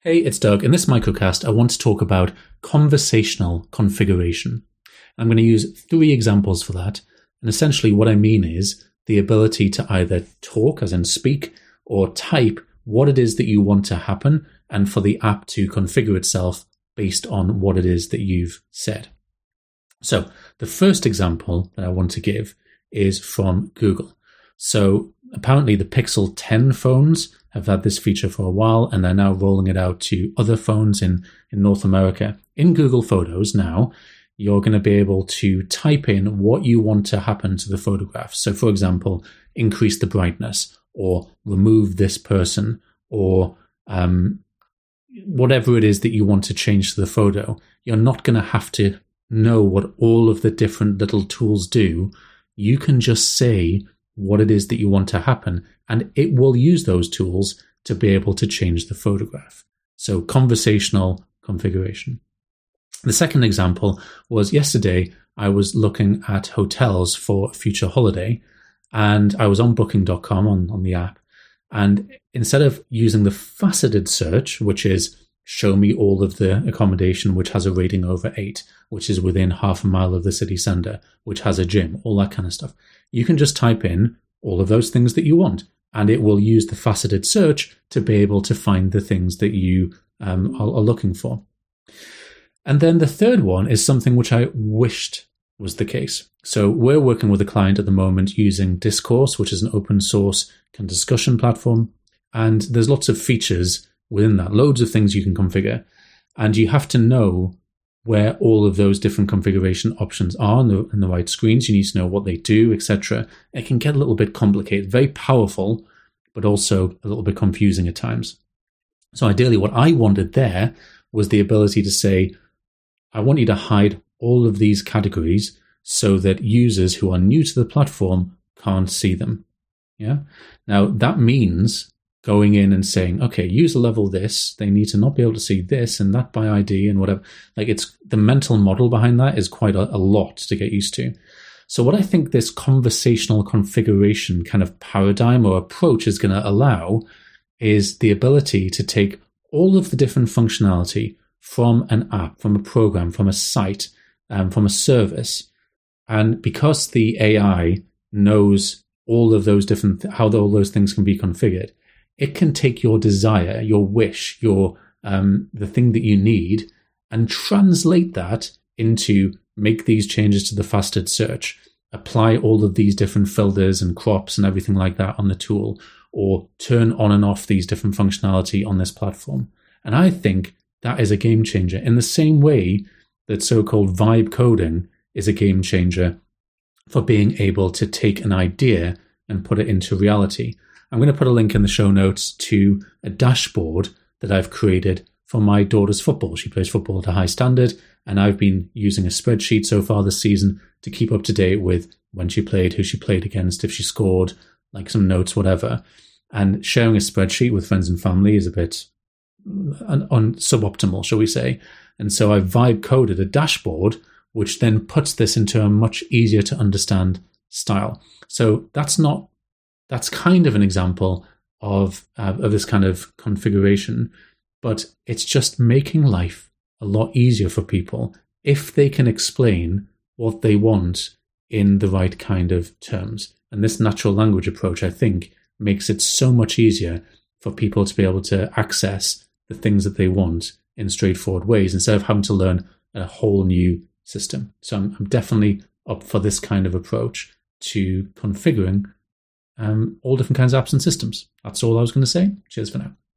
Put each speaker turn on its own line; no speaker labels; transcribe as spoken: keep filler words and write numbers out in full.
Hey, it's Doug. In this microcast, I want to talk about conversational configuration. I'm going to use three examples for that. And essentially what I mean is the ability to either talk, as in speak, or type what it is that you want to happen, and for the app to configure itself based on what it is that you've said. So the first example that I want to give is from Google. So apparently the Pixel ten phones have had this feature for a while, and they're now rolling it out to other phones in, in North America. In Google Photos now, you're going to be able to type in what you want to happen to the photograph. So for example, increase the brightness, or remove this person, or um, whatever it is that you want to change to the photo. You're not going to have to know what all of the different little tools do. You can just say what it is that you want to happen, and it will use those tools to be able to change the photograph. So conversational configuration. The second example was yesterday I was looking at hotels for a future holiday, and I was on booking dot com on, on the app, and instead of using the faceted search, which is show me all of the accommodation which has a rating over eight, which is within half a mile of the city centre, which has a gym, all that kind of stuff. You can just type in all of those things that you want, and it will use the faceted search to be able to find the things that you um, are, are looking for. And then the third one is something which I wished was the case. So we're working with a client at the moment using Discourse, which is an open source kind of discussion platform. And there's lots of features within that, loads of things you can configure. And you have to know where all of those different configuration options are on the, on the right screens. You need to know what they do, et cetera. It can get a little bit complicated, very powerful, but also a little bit confusing at times. So ideally, what I wanted there was the ability to say, I want you to hide all of these categories so that users who are new to the platform can't see them. Yeah. Now that means going in and saying, okay, user level this, they need to not be able to see this and that by I D and whatever. Like, it's the mental model behind that is quite a, a lot to get used to. So what I think this conversational configuration kind of paradigm or approach is going to allow is the ability to take all of the different functionality from an app, from a program, from a site, um, from a service. And because the A I knows all of those different, how all those things can be configured, it can take your desire, your wish, your um, the thing that you need, and translate that into make these changes to the faceted search, apply all of these different filters and crops and everything like that on the tool, or turn on and off these different functionality on this platform. And I think that is a game changer in the same way that so-called vibe coding is a game changer for being able to take an idea and put it into reality. I'm going to put a link in the show notes to a dashboard that I've created for my daughter's football. She plays football at a high standard, and I've been using a spreadsheet so far this season to keep up to date with when she played, who she played against, if she scored, like some notes, whatever. And sharing a spreadsheet with friends and family is a bit un- un- suboptimal, shall we say. And so I've vibe coded a dashboard, which then puts this into a much easier to understand style. So that's not That's kind of an example of uh, of this kind of configuration, but it's just making life a lot easier for people if they can explain what they want in the right kind of terms. And this natural language approach, I think, makes it so much easier for people to be able to access the things that they want in straightforward ways instead of having to learn a whole new system. So I'm, I'm definitely up for this kind of approach to configuring Um, all different kinds of apps and systems. That's all I was going to say. Cheers for now.